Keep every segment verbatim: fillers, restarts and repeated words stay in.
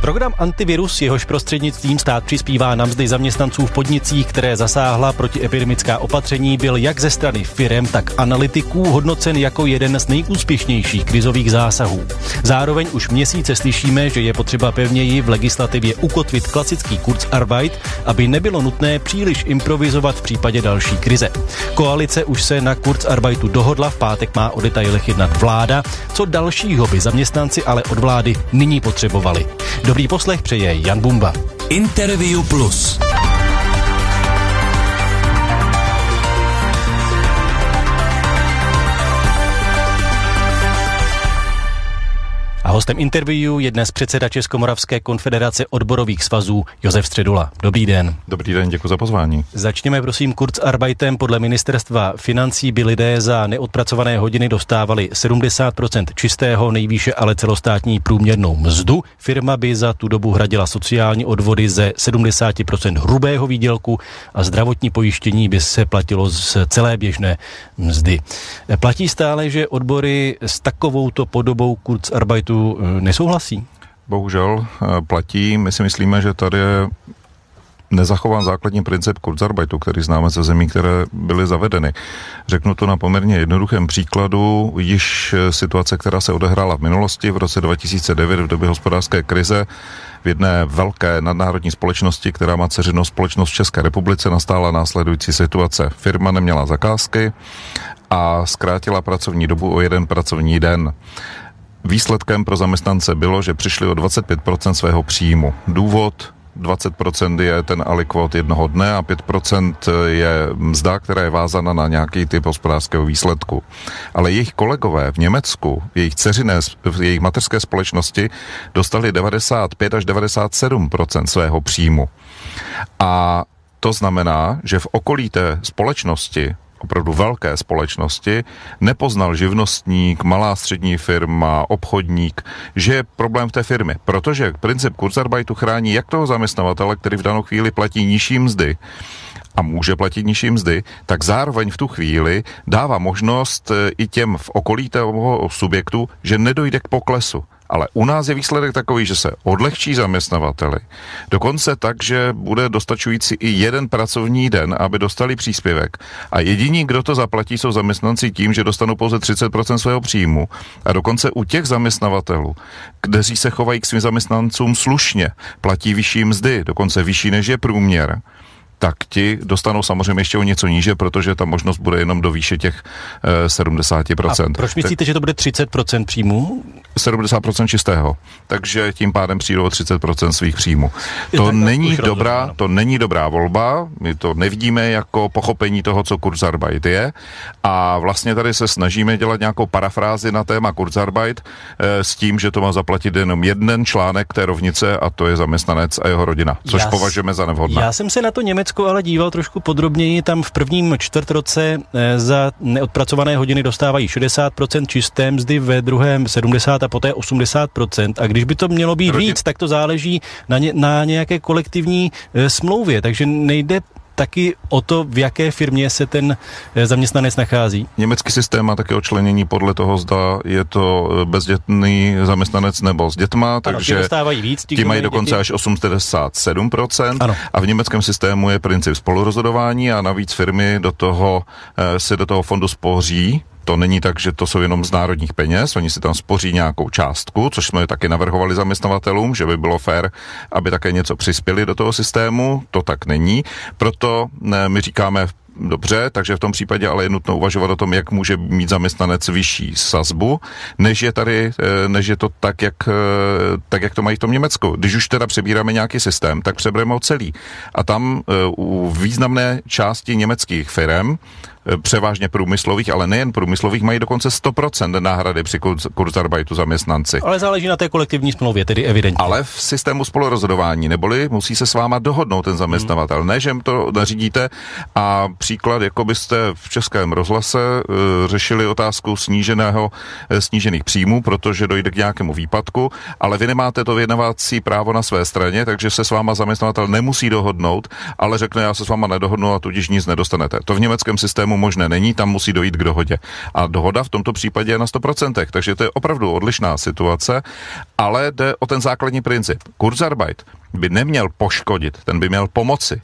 Program Antivirus, jehož prostřednictvím stát přispívá na mzdy zaměstnanců v podnicích, které zasáhla protiepidemická opatření, byl jak ze strany firem, tak analytiků hodnocen jako jeden z nejúspěšnějších krizových zásahů. Zároveň už měsíce slyšíme, že je potřeba pevněji v legislativě ukotvit klasický Kurzarbeit, aby nebylo nutné příliš improvizovat v případě další krize. Koalice už se na Kurzarbeitu dohodla, v pátek má o detailech jednat vláda. Co dalšího by zaměstnanci ale od vlády nyní potřebovali? Dobrý poslech přeje Jan Bumba. Interview Plus. A hostem interview je dnes předseda Českomoravské konfederace odborových svazů Josef Středula. Dobrý den. Dobrý den, děkuji za pozvání. Začněme prosím Kurzarbeitem. Podle ministerstva financí by lidé za neodpracované hodiny dostávali sedmdesát procent čistého, nejvýše ale celostátní průměrnou mzdu. Firma by za tu dobu hradila sociální odvody ze sedmdesát procent hrubého výdělku a zdravotní pojištění by se platilo z celé běžné mzdy. Platí stále, že odbory s takovouto podobou Kurzarbeitu nesouhlasí? Bohužel platí. My si myslíme, že tady je nezachován základní princip Kurzarbeitu, který známe ze zemí, které byly zavedeny. Řeknu to na poměrně jednoduchém příkladu. Již situace, která se odehrála v minulosti, v roce dva tisíce devět, v době hospodářské krize, v jedné velké nadnárodní společnosti, která má dceřinou společnost v České republice, nastála následující situace. Firma neměla zakázky a zkrátila pracovní dobu o jeden pracovní den. Výsledkem pro zaměstnance bylo, že přišli o dvacet pět procent svého příjmu. Důvod dvacet procent je ten alikvot jednoho dne a pět procent je mzda, která je vázána na nějaký typ hospodářského výsledku. Ale jejich kolegové v Německu, jejich dceřiné, v jejich mateřské společnosti dostali devadesát pět až devadesát sedm procent svého příjmu. A to znamená, že v okolí té společnosti, opravdu velké společnosti, nepoznal živnostník, malá střední firma, obchodník, že je problém v té firmě. Protože princip Kurzarbeitu chrání jak toho zaměstnavatele, který v danou chvíli platí nižší mzdy a může platit nižší mzdy, tak zároveň v tu chvíli dává možnost i těm v okolí toho subjektu, že nedojde k poklesu. Ale u nás je výsledek takový, že se odlehčí zaměstnavateli. Dokonce tak, že bude dostačující i jeden pracovní den, aby dostali příspěvek. A jediní, kdo to zaplatí, jsou zaměstnanci tím, že dostanou pouze třicet procent svého příjmu. A dokonce u těch zaměstnavatelů, kteří se chovají k svým zaměstnancům slušně, platí vyšší mzdy, dokonce vyšší než je průměr, tak ti dostanou samozřejmě ještě o něco níže, protože ta možnost bude jenom do výše těch e, sedmdesát procent. A proč myslíte, tak, že to bude třicet procent příjmů? sedmdesát procent čistého. Takže tím pádem přijdou o třicet procent svých příjmů. To není dobrá, rozumím, to není dobrá volba, my to nevidíme jako pochopení toho, co Kurzarbeit je, a vlastně tady se snažíme dělat nějakou parafrázi na téma Kurzarbeit e, s tím, že to má zaplatit jenom jeden článek té rovnice a to je zaměstnanec a jeho rodina, což já považujeme za nevhodné. Já jsem se na to Německo ale díval trošku podrobněji. Tam v prvním čtvrtroce za neodpracované hodiny dostávají šedesát procent čisté mzdy, ve druhém sedmdesát a poté osmdesát procent. A když by to mělo být Rodin... víc, tak to záleží na, ně, na nějaké kolektivní e, smlouvě. Takže nejde taky o to, v jaké firmě se ten zaměstnanec nachází. Německý systém má také odčlenění podle toho, zda je to bezdětný zaměstnanec nebo s dětma, takže ano, ti, víc, ti, ti mají dokonce děti až osmdesát sedm procent. Ano. A v německém systému je princip spolurozhodování a navíc firmy do toho, si do toho fondu spoří. To není tak, že to jsou jenom z národních peněz, oni si tam spoří nějakou částku, což jsme taky navrhovali zaměstnavatelům, že by bylo fér, aby také něco přispěli do toho systému, to tak není. Proto ne, my říkáme dobře, takže v tom případě ale je nutno uvažovat o tom, jak může mít zaměstnanec vyšší sazbu, než je tady, než je to tak, jak, tak, jak to mají v tom Německu. Když už teda přebíráme nějaký systém, tak přebereme ho celý. A tam u významné části německých firem, převážně průmyslových, ale nejen průmyslových, mají dokonce sto procent náhrady při Kurzarbeitu zaměstnanci. Ale záleží na té kolektivní smlouvě, tedy evidentně. Ale v systému spolurozhodování, neboli musí se s váma dohodnout ten zaměstnavatel. Hmm. Ne, že jim to nařídíte. A příklad, jako byste v Českém rozhlase e, řešili otázku sníženého, e, snížených příjmů, protože dojde k nějakému výpadku, ale vy nemáte to vyjednávací právo na své straně, takže se s váma zaměstnavatel nemusí dohodnout, ale řekne, já se s váma nedohodnu a tudíž nic nedostanete. To v německém systému režimu možné není, tam musí dojít k dohodě. A dohoda v tomto případě je na sto procent, takže to je opravdu odlišná situace, ale jde o ten základní princip. Kurzarbeit by neměl poškodit, ten by měl pomoci.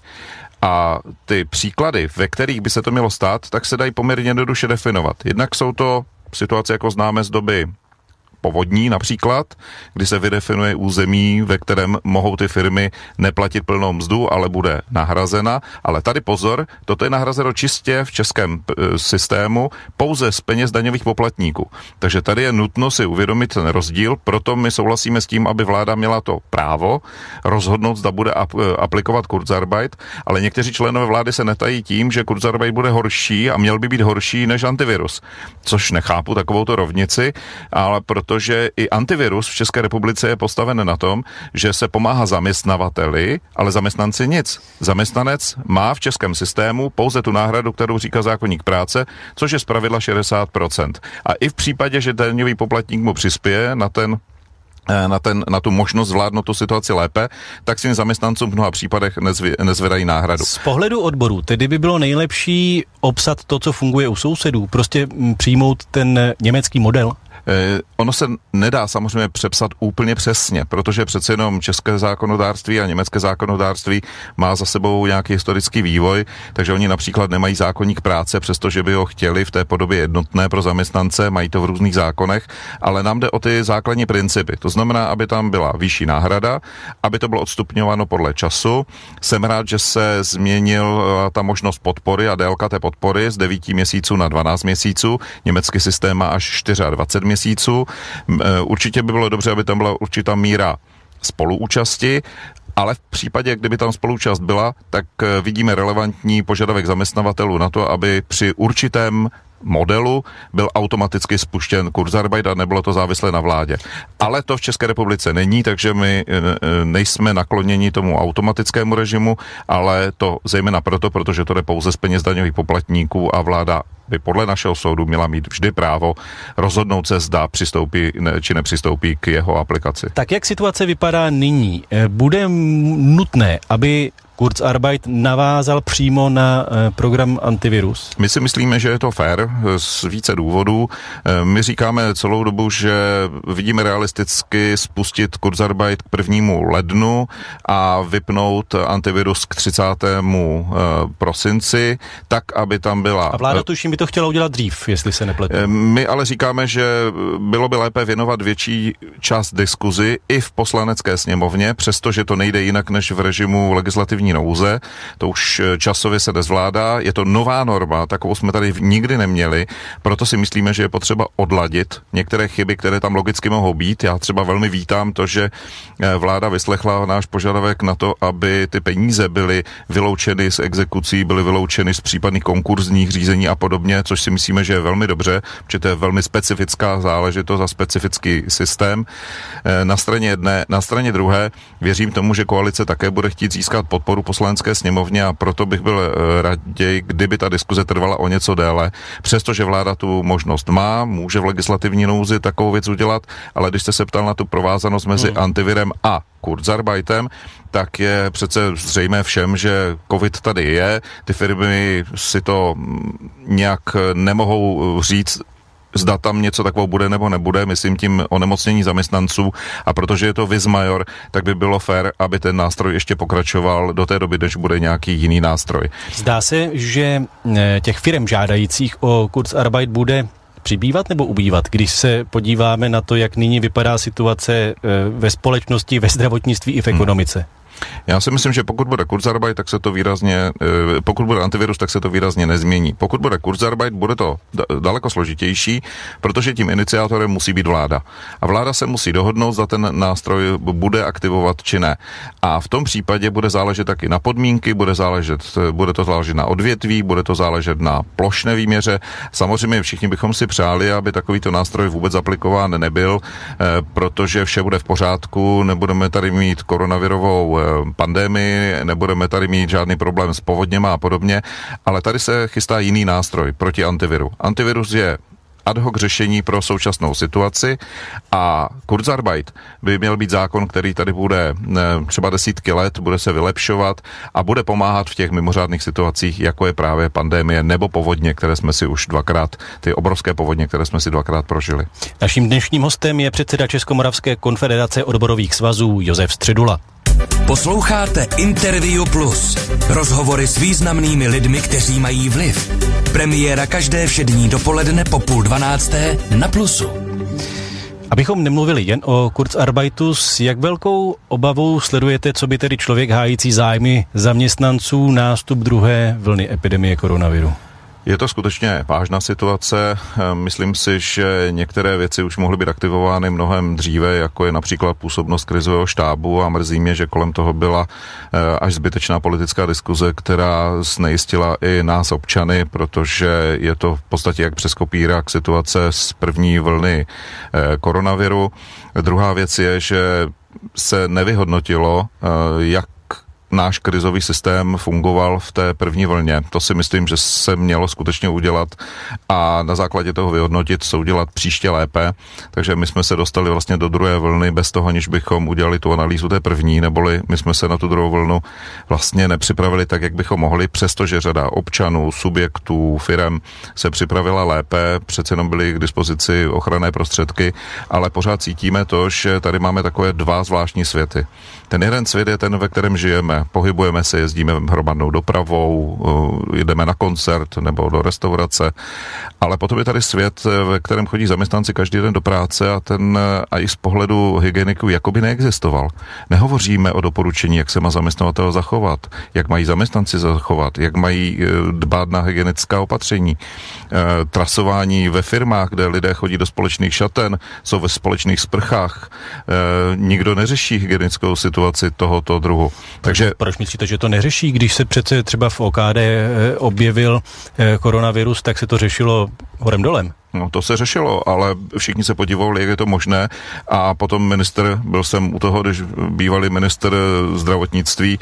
A ty příklady, ve kterých by se to mělo stát, tak se dají poměrně jednoduše definovat. Jednak jsou to situace, jako známe z doby povodní například, kdy se vydefinuje území, ve kterém mohou ty firmy neplatit plnou mzdu, ale bude nahrazena. Ale tady pozor, toto je nahrazeno čistě v českém e, systému pouze z peněz daňových poplatníků. Takže tady je nutno si uvědomit ten rozdíl, proto my souhlasíme s tím, aby vláda měla to právo rozhodnout, zda bude ap, e, aplikovat Kurzarbeit, ale někteří členové vlády se netají tím, že Kurzarbeit bude horší a měl by být horší než antivirus. Což nechápu takovouto rovnici, ale proto protože i antivirus v České republice je postaven na tom, že se pomáhá zaměstnavateli, ale zaměstnanci nic. Zaměstnanec má v českém systému pouze tu náhradu, kterou říká zákoník práce, což je zpravidla šedesát procent. A i v případě, že daňový poplatník mu přispěje na ten Na, ten, na tu možnost zvládnout tu situaci lépe, tak svým zaměstnancům v mnoha případech nezvě, nezvedají náhradu. Z pohledu odboru tedy by bylo nejlepší obsat to, co funguje u sousedů, prostě přijmout ten německý model? Eh, ono se nedá samozřejmě přepsat úplně přesně, protože přece jenom české zákonodárství a německé zákonodárství má za sebou nějaký historický vývoj, takže oni například nemají zákoník práce, přestože by ho chtěli v té podobě jednotné pro zaměstnance, mají to v různých zákonech, ale nám jde o ty základní principy. To znamená, aby tam byla vyšší náhrada, aby to bylo odstupňováno podle času. Jsem rád, že se změnil ta možnost podpory a délka té podpory z devíti měsíců na dvanáct měsíců. Německý systém má až dvacet čtyři měsíců. Určitě by bylo dobře, aby tam byla určitá míra spoluúčasti, ale v případě, kdyby tam spoluúčast byla, tak vidíme relevantní požadavek zaměstnavatelů na to, aby při určitém modelu byl automaticky spuštěn Kurzarbeit a nebylo to závislé na vládě. Ale to v České republice není, takže my nejsme nakloněni tomu automatickému režimu, ale to zejména proto, protože to jde pouze z peněz daňových poplatníků a vláda by podle našeho soudu měla mít vždy právo rozhodnout se, zda přistoupí či nepřistoupí k jeho aplikaci. Tak jak situace vypadá nyní? Bude nutné, aby Kurzarbeit navázal přímo na program antivirus? My si myslíme, že je to fér z více důvodů. My říkáme celou dobu, že vidíme realisticky spustit Kurzarbeit k prvnímu lednu a vypnout antivirus k třicátému prosinci, tak, aby tam byla... A vláda tuším by to chtěla udělat dřív, jestli se nepletu. My ale říkáme, že bylo by lépe věnovat větší část diskuzi i v poslanecké sněmovně, přestože to nejde jinak než v režimu legislativní nouze, to už časově se nezvládá, je to nová norma, takovou jsme tady nikdy neměli, proto si myslíme, že je potřeba odladit některé chyby, které tam logicky mohou být. Já třeba velmi vítám to, že vláda vyslechla náš požadavek na to, aby ty peníze byly vyloučeny z exekucí, byly vyloučeny z případných konkurzních řízení a podobně, což si myslíme, že je velmi dobře, protože to je velmi specifická záležitost a specifický systém. Na straně jedné, na straně druhé věřím tomu, že koalice také bude chtít získat podporu poslanecké sněmovně a proto bych byl raději, kdyby ta diskuze trvala o něco déle. Přestože vláda tu možnost má, může v legislativní nouzi takovou věc udělat, ale když jste se ptal na tu provázanost mezi hmm. antivirem a Kurzarbeitem, tak je přece zřejmé všem, že covid tady je, ty firmy si to nějak nemohou říct, zda tam něco takového bude nebo nebude, myslím tím onemocnění zaměstnanců, a protože je to vis major, tak by bylo fér, aby ten nástroj ještě pokračoval do té doby, než bude nějaký jiný nástroj. Zdá se, že těch firm žádajících o Kurzarbeit bude přibývat nebo ubývat, když se podíváme na to, jak nyní vypadá situace ve společnosti, ve zdravotnictví i v ekonomice? Hmm. Já si myslím, že pokud bude Kurzarbeit, tak se to výrazně, pokud bude antivirus, tak se to výrazně nezmění. Pokud bude Kurzarbeit, bude to daleko složitější, protože tím iniciátorem musí být vláda. A vláda se musí dohodnout, zda ten nástroj bude aktivovat či ne. A v tom případě bude záležet taky na podmínky, bude záležet, bude to záležet na odvětví, bude to záležet na plošné výměře. Samozřejmě všichni bychom si přáli, aby takovýto nástroj vůbec aplikován nebyl, protože vše bude v pořádku, nebudeme tady mít koronavirovou pandemii, nebudeme tady mít žádný problém s povodněma a podobně, ale tady se chystá jiný nástroj proti antiviru. Antivirus je ad hoc řešení pro současnou situaci a Kurzarbeit by měl být zákon, který tady bude třeba desítky let, bude se vylepšovat a bude pomáhat v těch mimořádných situacích, jako je právě pandemie nebo povodně, které jsme si už dvakrát, ty obrovské povodně, které jsme si dvakrát prožili. Naším dnešním hostem je předseda Českomoravské konfederace odborových svazů Josef Středula. Posloucháte Interview Plus. Rozhovory s významnými lidmi, kteří mají vliv. Premiéra každé všední dopoledne po půl dvanácté na Plusu. Abychom nemluvili jen o Kurzarbeitu, s jak velkou obavou sledujete, co by tedy člověk hájící zájmy zaměstnanců nástup druhé vlny epidemie koronaviru? Je to skutečně vážná situace. Myslím si, že některé věci už mohly být aktivovány mnohem dříve, jako je například působnost krizového štábu a mrzí mě, že kolem toho byla až zbytečná politická diskuze, která znejistila i nás občany, protože je to v podstatě jak přes kopírák situace z první vlny koronaviru. Druhá věc je, že se nevyhodnotilo, jak náš krizový systém fungoval v té první vlně. To si myslím, že se mělo skutečně udělat a na základě toho vyhodnotit, co udělat příště lépe. Takže my jsme se dostali vlastně do druhé vlny bez toho, aniž bychom udělali tu analýzu té první, neboli my jsme se na tu druhou vlnu vlastně nepřipravili tak, jak bychom mohli, přestože řada občanů, subjektů, firem se připravila lépe, přece jenom byly k dispozici ochranné prostředky, ale pořád cítíme to, že tady máme takové dva zvláštní světy. Ten jeden svět je ten, ve kterém žijeme. Pohybujeme se, jezdíme hromadnou dopravou, jdeme na koncert nebo do restaurace, ale potom je tady svět, ve kterém chodí zaměstnanci každý den do práce a ten a i z pohledu hygieniků jakoby neexistoval. Nehovoříme o doporučení, jak se má zaměstnavatel zachovat, jak mají zaměstnanci zachovat, jak mají dbát na hygienická opatření. Trasování ve firmách, kde lidé chodí do společných šaten, jsou ve společných sprchách. Nikdo neřeší hygienickou situaci tohoto druhu. Takže proč myslíte, že to neřeší? Když se přece třeba v O K D objevil koronavirus, tak se to řešilo horem dolem. No to se řešilo, ale všichni se podívali, jak je to možné a potom minister, byl jsem u toho, když bývalý minister zdravotnictví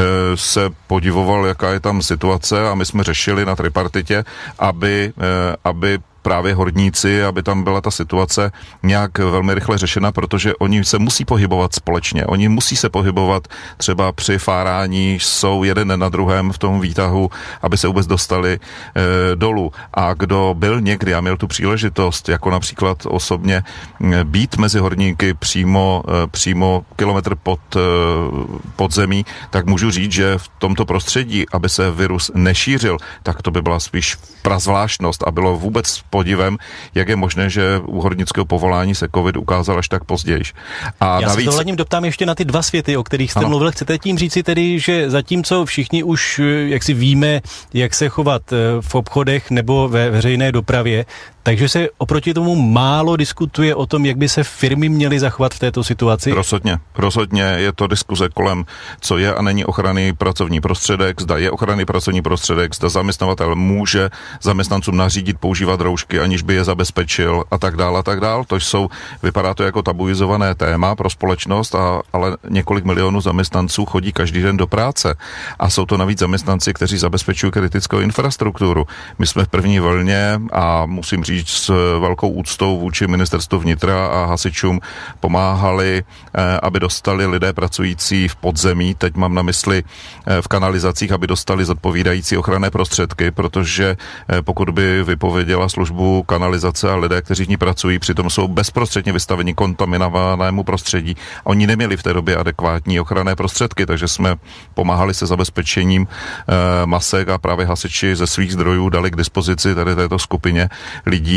se podivoval, jaká je tam situace a my jsme řešili na tripartitě, aby, aby právě horníci, aby tam byla ta situace nějak velmi rychle řešena, protože oni se musí pohybovat společně. Oni musí se pohybovat třeba při fárání, jsou jeden na druhém v tom výtahu, aby se vůbec dostali e, dolů. A kdo byl někdy a měl tu příležitost, jako například osobně být mezi horníky přímo, e, přímo kilometr pod, e, pod zemí, tak můžu říct, že v tomto prostředí, aby se virus nešířil, tak to by byla spíš prazvláštnost a bylo vůbec podivem, jak je možné, že u hornického povolání se covid ukázal až tak později. A Já navíc... se dovolením doptám ještě na ty dva světy, o kterých jste ano. mluvil. Chcete tím říci tedy, že zatímco všichni už jak si víme, jak se chovat v obchodech nebo ve veřejné dopravě, takže se oproti tomu málo diskutuje o tom, jak by se firmy měly zachovat v této situaci? Rozhodně. Rozhodně je to diskuze kolem, co je a není ochranný pracovní prostředek, zda je ochranný pracovní prostředek, zda zaměstnavatel může zaměstnancům nařídit používat roušky, aniž by je zabezpečil a tak dál a tak dál. To jsou, vypadá to jako tabuizované téma pro společnost, a, ale několik milionů zaměstnanců chodí každý den do práce. A jsou to navíc zaměstnanci, kteří zabezpečují kritickou infrastrukturu. My jsme v první vlně a musím říct s velkou úctou vůči ministerstvu vnitra a hasičům pomáhali, aby dostali lidé pracující v podzemí, teď mám na mysli v kanalizacích, aby dostali zodpovídající ochranné prostředky, protože pokud by vypověděla službu kanalizace a lidé, kteří v ní pracují, přitom jsou bezprostředně vystaveni kontaminovanému prostředí. Oni neměli v té době adekvátní ochranné prostředky, takže jsme pomáhali se zabezpečením masek a právě hasiči ze svých zdrojů dali k dispozici tady této skupině lidí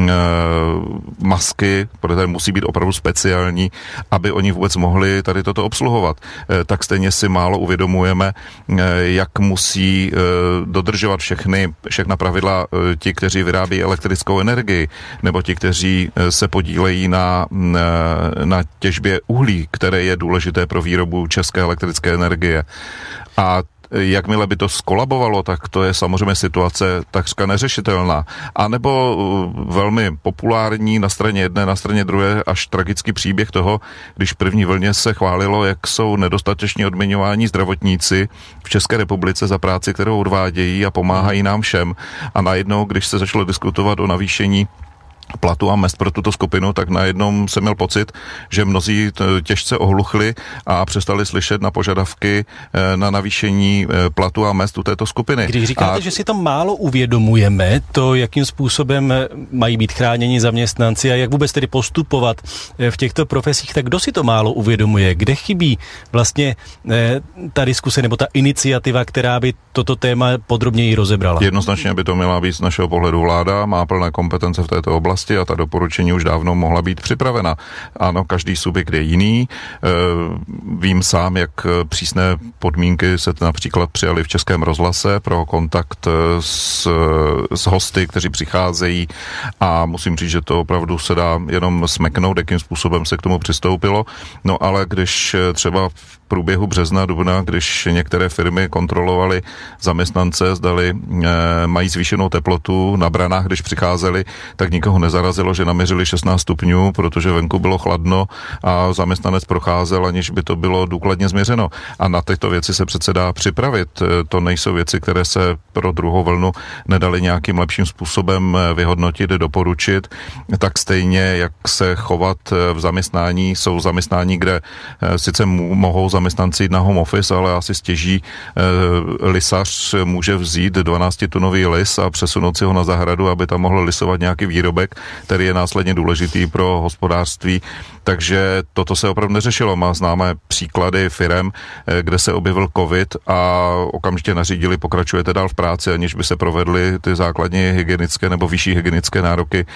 masky, protože musí být opravdu speciální, aby oni vůbec mohli tady toto obsluhovat. Tak stejně si málo uvědomujeme, jak musí dodržovat všechny, všechna pravidla ti, kteří vyrábí elektrickou energii, nebo ti, kteří se podílejí na, na těžbě uhlí, které je důležité pro výrobu české elektrické energie. A jakmile by to skolabovalo, tak to je samozřejmě situace takřka neřešitelná. A nebo velmi populární na straně jedné, na straně druhé až tragický příběh toho, když v první vlně se chválilo, jak jsou nedostatečně odměňováni zdravotníci v České republice za práci, kterou odvádějí a pomáhají nám všem. A najednou, když se začalo diskutovat o navýšení platu a mezd pro tuto skupinu, tak najednou jsem měl pocit, že mnozí těžce ohluchli a přestali slyšet na požadavky na navýšení platu a mezd u této skupiny. Když říkáte, a... že si to málo uvědomujeme, to, jakým způsobem mají být chráněni zaměstnanci a jak vůbec tedy postupovat v těchto profesích, tak kdo si to málo uvědomuje? Kde chybí vlastně ta diskuse nebo ta iniciativa, která by toto téma podrobněji rozebrala? Jednoznačně by to měla být z našeho pohledu vláda, má plné kompetence v této oblasti a ta doporučení už dávno mohla být připravena. Ano, každý subjekt je jiný. Vím sám, jak přísné podmínky se například přijaly v Českém rozhlase pro kontakt s, s hosty, kteří přicházejí a musím říct, že to opravdu se dá jenom smeknout, jakým způsobem se k tomu přistoupilo. No ale když třeba v průběhu března, dubna, když některé firmy kontrolovaly zaměstnance, zdali e, mají zvýšenou teplotu na branách, když přicházeli, tak nikoho nezarazilo, že naměřili šestnáct stupňů, protože venku bylo chladno a zaměstnanec procházel, aniž by to bylo důkladně změřeno. A na tyto věci se přece dá připravit. To nejsou věci, které se pro druhou vlnu nedaly nějakým lepším způsobem vyhodnotit, doporučit. Tak stejně, jak se chovat v zaměstnání, jsou zaměstnání, kde sice mohou zaměstnanci jít na home office, ale asi stěží e, lisař může vzít dvanáctitunový lis a přesunout si ho na zahradu, aby tam mohl lisovat nějaký výrobek, který je následně důležitý pro hospodářství. Takže toto se opravdu neřešilo. Má známé příklady firem, kde se objevil covid a okamžitě nařídili, pokračujete dál v práci, aniž by se provedly ty základní hygienické nebo vyšší hygienické nároky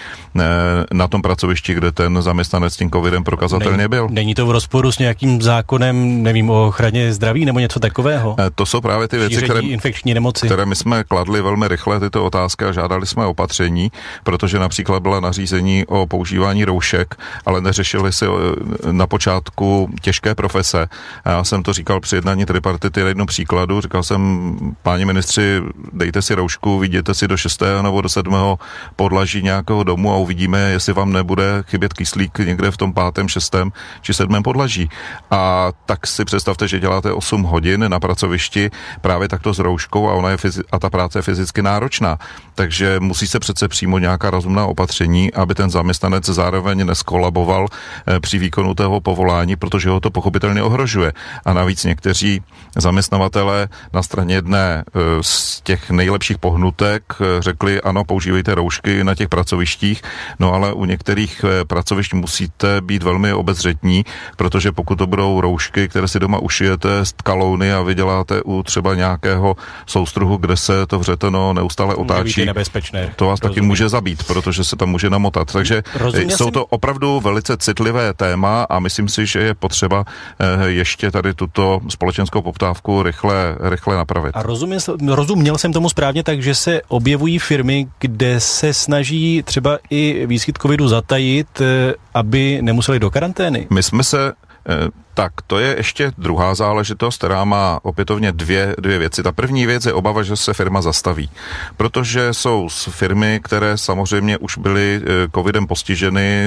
na tom pracovišti, kde ten zaměstnanec s tím covidem prokazatelně byl. Není to v rozporu s nějakým zákonem, nevím, o ochraně zdraví nebo něco takového? To jsou právě ty věci, které, infekční nemoci. které my jsme kladli velmi rychle tyto otázky a žádali jsme opatření, protože například byla nařízení o používání roušek, ale neřešili si na počátku těžké profese. Já jsem to říkal při jednání tripartity na jednom příkladu. Říkal jsem, páni ministři, dejte si roušku, vidíte si do šestého nebo do sedmého podlaží nějakého domu a uvidíme, jestli vám nebude chybět kyslík někde v tom pátém, šestém či sedmém podlaží. A tak si představte, že děláte osm hodin na pracovišti právě takto s rouškou a, ona je fyzi- a ta práce je fyzicky náročná. Takže musí se přece přijmout nějaká rozumná opatření, aby ten zaměstnanec zároveň neskolaboval eh, při výkonu toho povolání, protože ho to pochopitelně ohrožuje. A navíc někteří zaměstnavatelé na straně jedné eh, z těch nejlepších pohnutek eh, řekli, ano, používejte roušky na těch pracovištích, no ale u některých eh, pracovišť musíte být velmi obezřetní, protože pokud to budou roušky, které si doma ušijete z tkalouny a vyděláte u třeba nějakého soustruhu, kde se to vřeteno neustále otáčí, to vás taky může zabít, protože se tam může namotat. Takže Rozuměl jsou to opravdu velice citlivé téma a myslím si, že je potřeba ještě tady tuto společenskou poptávku rychle, rychle napravit. A rozuměl, rozuměl jsem tomu správně, takže se objevují firmy, kde se snaží třeba i výskyt covidu zatajit, aby nemuseli do karantény? My jsme se Tak, to je ještě druhá záležitost, která má opětovně dvě, dvě věci. Ta první věc je obava, že se firma zastaví, protože jsou firmy, které samozřejmě už byly covidem postiženy,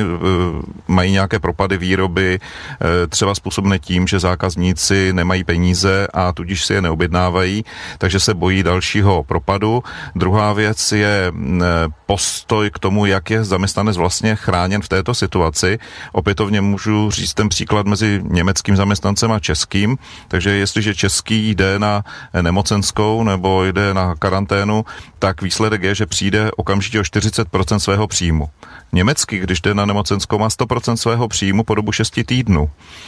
mají nějaké propady výroby, třeba způsobené tím, že zákazníci nemají peníze a tudíž si je neobjednávají, takže se bojí dalšího propadu. Druhá věc je postoj k tomu, jak je zaměstnanec vlastně chráněn v této situaci. Opětovně můžu říct ten příklad mezi německým zaměstnancem a českým, takže jestliže český jde na nemocenskou nebo jde na karanténu, tak výsledek je, že přijde okamžitě o čtyřicet procent svého příjmu. Německý, když jde na nemocenskou, má sto procent svého příjmu po dobu šesti týdnů.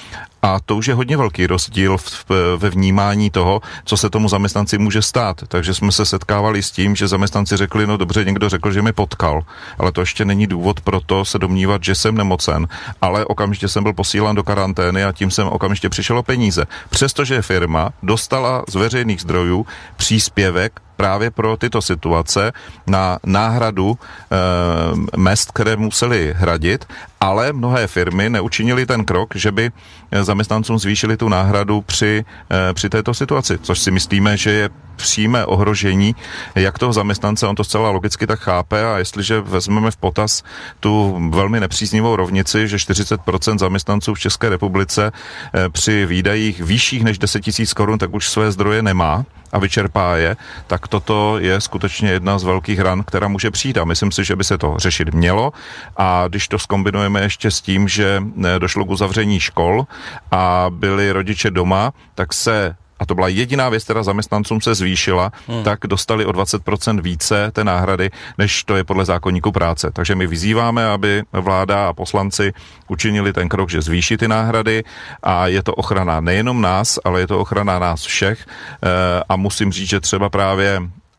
A to už je hodně velký rozdíl v, v, ve vnímání toho, co se tomu zaměstnanci může stát. Takže jsme se setkávali s tím, že zaměstnanci řekli, no dobře, někdo řekl, že mi potkal, ale to ještě není důvod pro to se domnívat, že jsem nemocen, ale okamžitě jsem byl posílán do karantény a tím jsem okamžitě přišel o peníze. Přestože firma dostala z veřejných zdrojů příspěvek právě pro tyto situace na náhradu e, mezd, které museli hradit, ale mnohé firmy neučinily ten krok, že by zaměstnancům zvýšili tu náhradu při, při této situaci, což si myslíme, že je přímé ohrožení jak toho zaměstnance, on to zcela logicky tak chápe, a jestliže vezmeme v potaz tu velmi nepříznivou rovnici, že čtyřicet procent zaměstnanců v České republice při výdajích vyšších než deset tisíc korun, tak už své zdroje nemá a vyčerpá je, tak toto je skutečně jedna z velkých ran, která může přijít, a myslím si, že by se to řešit mělo. A když to zkombinujeme ještě s tím, že došlo k uzavření škol a byli rodiče doma, tak se, a to byla jediná věc, která zaměstnancům se zvýšila, hmm. tak dostali o dvacet procent více té náhrady, než to je podle zákoníku práce. Takže my vyzýváme, aby vláda a poslanci učinili ten krok, že zvýší ty náhrady, a je to ochrana nejenom nás, ale je to ochrana nás všech, a musím říct, že třeba právě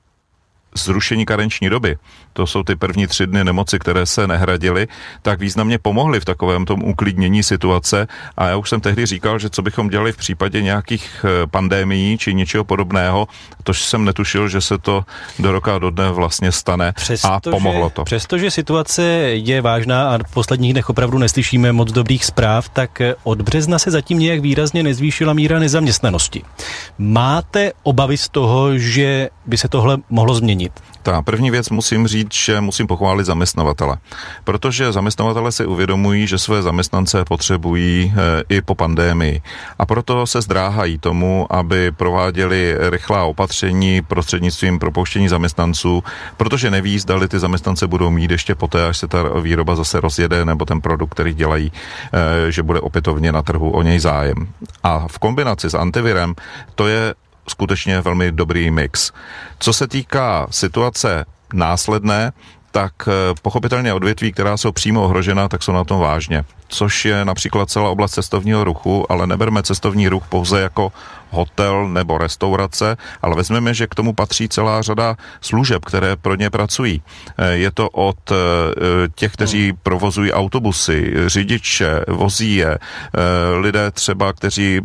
zrušení karenční doby, to jsou ty první tři dny nemoci, které se nehradily, tak významně pomohly v takovém tom uklidnění situace, a já už jsem tehdy říkal, že co bychom dělali v případě nějakých pandemií či něčeho podobného, tož jsem netušil, že se to do roka a do dne vlastně stane, přesto, a pomohlo to. Přestože situace je vážná a v posledních dnech opravdu neslyšíme moc dobrých zpráv, tak od března se zatím nějak výrazně nezvýšila míra nezaměstnanosti. Máte obavy z toho, že by se tohle mohlo změnit? Ta první věc musím říct, že musím pochválit zaměstnavatele, protože zaměstnavatele si uvědomují, že své zaměstnance potřebují e, i po pandémii, a proto se zdráhají tomu, aby prováděli rychlá opatření prostřednictvím propouštění zaměstnanců, protože neví, zdali ty zaměstnance budou mít ještě poté, až se ta výroba zase rozjede, nebo ten produkt, který dělají, e, že bude opětovně na trhu o něj zájem. A v kombinaci s antivirem to je skutečně velmi dobrý mix. Co se týká situace následné, tak pochopitelně odvětví, která jsou přímo ohrožena, tak jsou na tom vážně. Což je například celá oblast cestovního ruchu, ale neberme cestovní ruch pouze jako hotel nebo restaurace, ale vezmeme, že k tomu patří celá řada služeb, které pro ně pracují. Je to od těch, kteří provozují autobusy, řidiče, vozí je, lidé třeba, kteří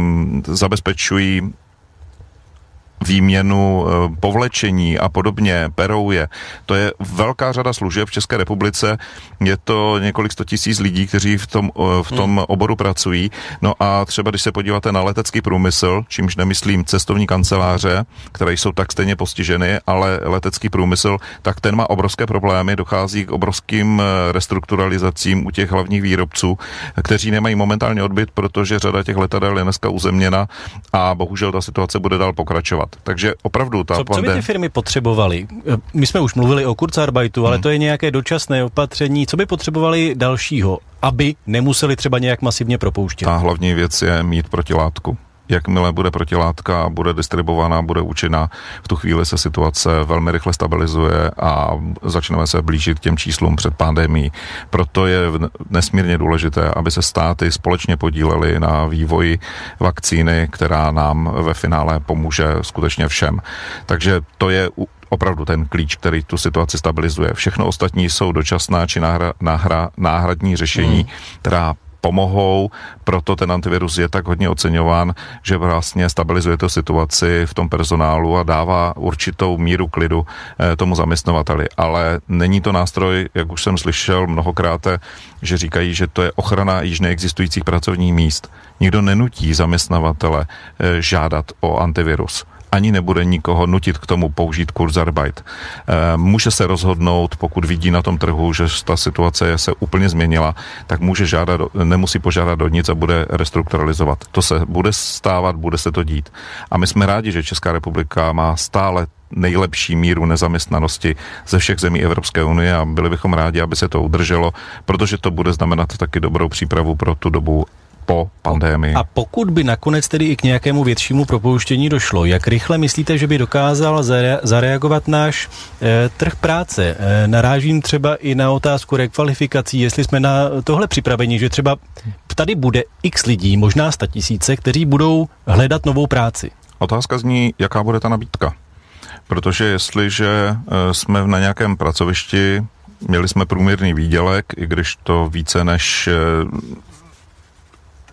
zabezpečují výměnu povlečení a podobně, perouje. To je velká řada služeb v České republice, je to několik sto tisíc lidí, kteří v tom, v tom oboru pracují. No a třeba když se podíváte na letecký průmysl, čímž nemyslím cestovní kanceláře, které jsou tak stejně postiženy, ale letecký průmysl, tak ten má obrovské problémy, dochází k obrovským restrukturalizacím u těch hlavních výrobců, kteří nemají momentálně odbyt, protože řada těch letadel je dneska uzemněna a bohužel ta situace bude dál pokračovat. Takže opravdu ta co, pandem... co by ty firmy potřebovaly? My jsme už mluvili o Kurzarbeitu, ale hmm. to je nějaké dočasné opatření. Co by potřebovali dalšího, aby nemuseli třeba nějak masivně propouštět? Ta hlavní věc je mít protilátku. Jakmile bude protilátka, bude distribuovaná, bude účinná, v tu chvíli se situace velmi rychle stabilizuje a začneme se blížit k těm číslům před pandemií. Proto je nesmírně důležité, aby se státy společně podílely na vývoji vakcíny, která nám ve finále pomůže skutečně všem. Takže to je opravdu ten klíč, který tu situaci stabilizuje. Všechno ostatní jsou dočasná či náhra, náhra, náhradní řešení, hmm. která pomohou, proto ten antivirus je tak hodně oceňován, že vlastně stabilizuje tu situaci v tom personálu a dává určitou míru klidu eh, tomu zaměstnavateli. Ale není to nástroj, jak už jsem slyšel mnohokrát, že říkají, že to je ochrana již neexistujících pracovních míst. Nikdo nenutí zaměstnavatele eh, žádat o antivirus. Ani nebude nikoho nutit k tomu použít Kurzarbeit. Může se rozhodnout, pokud vidí na tom trhu, že ta situace se úplně změnila, tak může žádat, nemusí požádat o nic a bude restrukturalizovat. To se bude stávat, bude se to dít. A my jsme rádi, že Česká republika má stále nejlepší míru nezaměstnanosti ze všech zemí Evropské unie a byli bychom rádi, aby se to udrželo, protože to bude znamenat taky dobrou přípravu pro tu dobu po pandémii. A pokud by nakonec tedy i k nějakému většímu propouštění došlo, jak rychle myslíte, že by dokázal zare- zareagovat náš e, trh práce? E, narážím třeba i na otázku rekvalifikací, jestli jsme na tohle připraveni, že třeba tady bude x lidí, možná statisíce, kteří budou hledat novou práci. Otázka zní, jaká bude ta nabídka. Protože jestliže e, jsme na nějakém pracovišti, měli jsme průměrný výdělek, i když to více než e,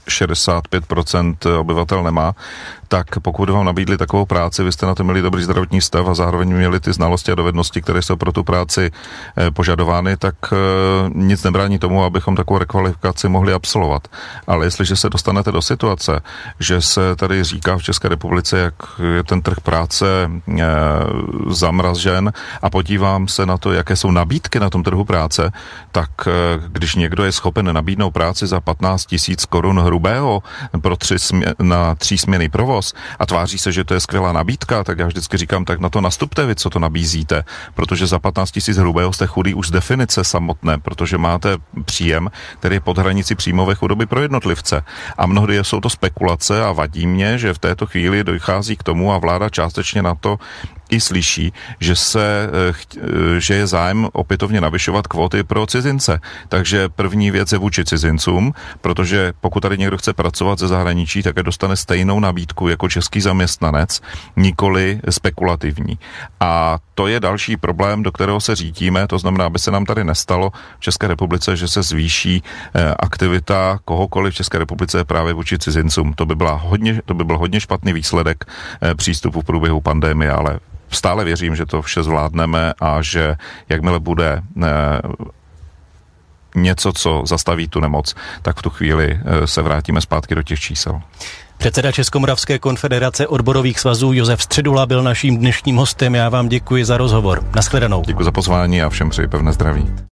šedesát pět procent obyvatel nemá, tak pokud vám nabídli takovou práci, vy jste na to měli dobrý zdravotní stav a zároveň měli ty znalosti a dovednosti, které jsou pro tu práci eh, požadovány, tak eh, nic nebrání tomu, abychom takovou rekvalifikaci mohli absolvovat. Ale jestliže se dostanete do situace, že se tady říká v České republice, jak je ten trh práce eh, zamražen a podívám se na to, jaké jsou nabídky na tom trhu práce, tak eh, když někdo je schopen nabídnout práci za patnáct tisíc korun hrubého pro tři smě- na třísměnný provoz a tváří se, že to je skvělá nabídka, tak já vždycky říkám, tak na to nastupte vy, co to nabízíte, protože za patnáct tisíc hrubého jste chudý už z definice samotné, protože máte příjem, který je pod hranici příjmové chudoby pro jednotlivce. A mnohdy jsou to spekulace a vadí mě, že v této chvíli dochází k tomu a vláda částečně na to i slyší, že se, že je zájem opětovně navyšovat kvóty pro cizince. Takže první věc je vůči cizincům, protože pokud tady někdo chce pracovat ze zahraničí, tak je dostane stejnou nabídku jako český zaměstnanec, nikoli spekulativní. A to je další problém, do kterého se řítíme, to znamená, aby se nám tady nestalo v České republice, že se zvýší aktivita kohokoliv v České republice právě vůči cizincům. To by, byla hodně, to by byl hodně špatný výsledek přístupu v průběhu pandemie, ale stále věřím, že to vše zvládneme a že jakmile bude eh, něco, co zastaví tu nemoc, tak v tu chvíli eh, se vrátíme zpátky do těch čísel. Předseda Českomoravské konfederace odborových svazů Josef Středula byl naším dnešním hostem. Já vám děkuji za rozhovor. Nashledanou. Děkuji za pozvání a všem přeji pevné zdraví.